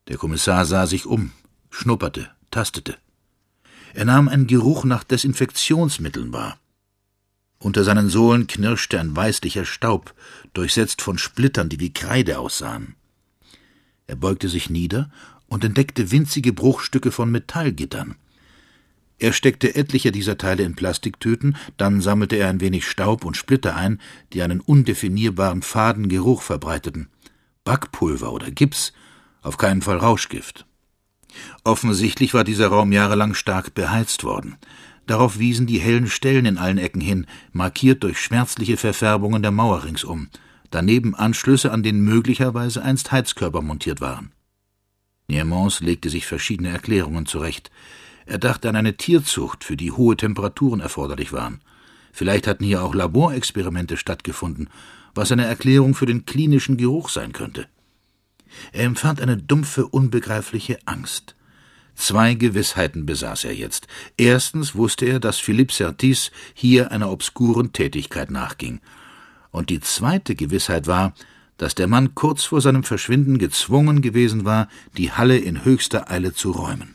Der Kommissar sah sich um, schnupperte, tastete. Er nahm einen Geruch nach Desinfektionsmitteln wahr. Unter seinen Sohlen knirschte ein weißlicher Staub, durchsetzt von Splittern, die wie Kreide aussahen. Er beugte sich nieder und entdeckte winzige Bruchstücke von Metallgittern. Er steckte etliche dieser Teile in Plastiktüten, dann sammelte er ein wenig Staub und Splitter ein, die einen undefinierbaren faden Geruch verbreiteten. Backpulver oder Gips, auf keinen Fall Rauschgift. Offensichtlich war dieser Raum jahrelang stark beheizt worden. Darauf wiesen die hellen Stellen in allen Ecken hin, markiert durch schmerzliche Verfärbungen der Mauer ringsum, daneben Anschlüsse, an denen möglicherweise einst Heizkörper montiert waren. Niemans legte sich verschiedene Erklärungen zurecht. Er dachte an eine Tierzucht, für die hohe Temperaturen erforderlich waren. Vielleicht hatten hier auch Laborexperimente stattgefunden, was eine Erklärung für den klinischen Geruch sein könnte. Er empfand eine dumpfe, unbegreifliche Angst. 2 Gewissheiten besaß er jetzt. Erstens wusste er, dass Philippe Sertis hier einer obskuren Tätigkeit nachging. Und die zweite Gewissheit war, dass der Mann kurz vor seinem Verschwinden gezwungen gewesen war, die Halle in höchster Eile zu räumen.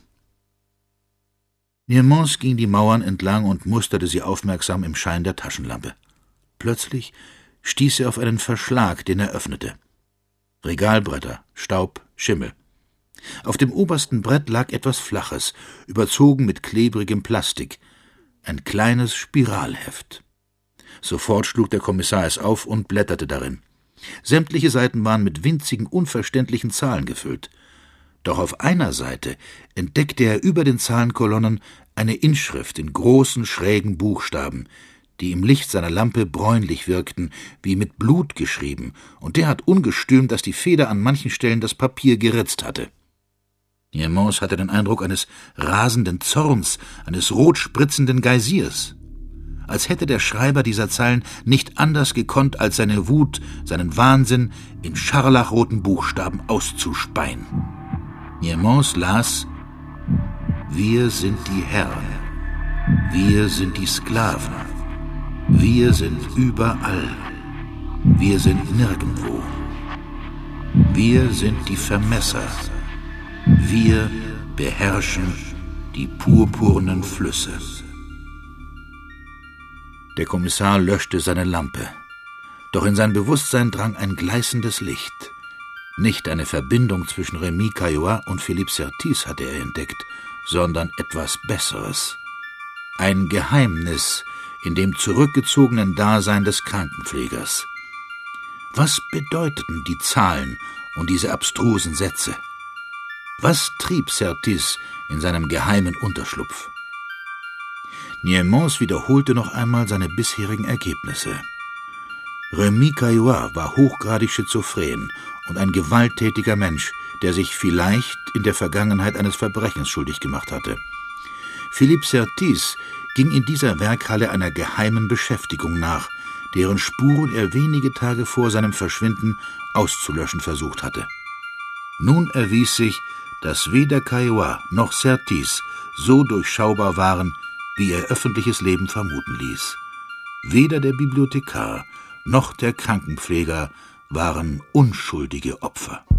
Niemans ging die Mauern entlang und musterte sie aufmerksam im Schein der Taschenlampe. Plötzlich stieß er auf einen Verschlag, den er öffnete. Regalbretter, Staub, Schimmel. Auf dem obersten Brett lag etwas Flaches, überzogen mit klebrigem Plastik. Ein kleines Spiralheft. Sofort schlug der Kommissar es auf und blätterte darin. Sämtliche Seiten waren mit winzigen, unverständlichen Zahlen gefüllt. Doch auf einer Seite entdeckte er über den Zahlenkolonnen eine Inschrift in großen, schrägen Buchstaben, die im Licht seiner Lampe bräunlich wirkten, wie mit Blut geschrieben, und derart ungestüm, dass die Feder an manchen Stellen das Papier geritzt hatte. Niemans hatte den Eindruck eines rasenden Zorns, eines rot spritzenden Geysirs. Als hätte der Schreiber dieser Zeilen nicht anders gekonnt, als seine Wut, seinen Wahnsinn in scharlachroten Buchstaben auszuspeien. Niemans las: Wir sind die Herren, wir sind die Sklaven, wir sind überall, wir sind nirgendwo, wir sind die Vermesser, wir beherrschen die purpurnen Flüsse. Der Kommissar löschte seine Lampe, doch in sein Bewusstsein drang ein gleißendes Licht. Nicht eine Verbindung zwischen Rémy Caillois und Philippe Sertis hatte er entdeckt, sondern etwas Besseres. Ein Geheimnis in dem zurückgezogenen Dasein des Krankenpflegers. Was bedeuteten die Zahlen und diese abstrusen Sätze? Was trieb Sertis in seinem geheimen Unterschlupf? Niemans wiederholte noch einmal seine bisherigen Ergebnisse. Rémy Caillois war hochgradig schizophren und ein gewalttätiger Mensch, der sich vielleicht in der Vergangenheit eines Verbrechens schuldig gemacht hatte. Philippe Sertis ging in dieser Werkhalle einer geheimen Beschäftigung nach, deren Spuren er wenige Tage vor seinem Verschwinden auszulöschen versucht hatte. Nun erwies sich, dass weder Caillois noch Sertis so durchschaubar waren, wie ihr öffentliches Leben vermuten ließ. Weder der Bibliothekar noch der Krankenpfleger waren unschuldige Opfer.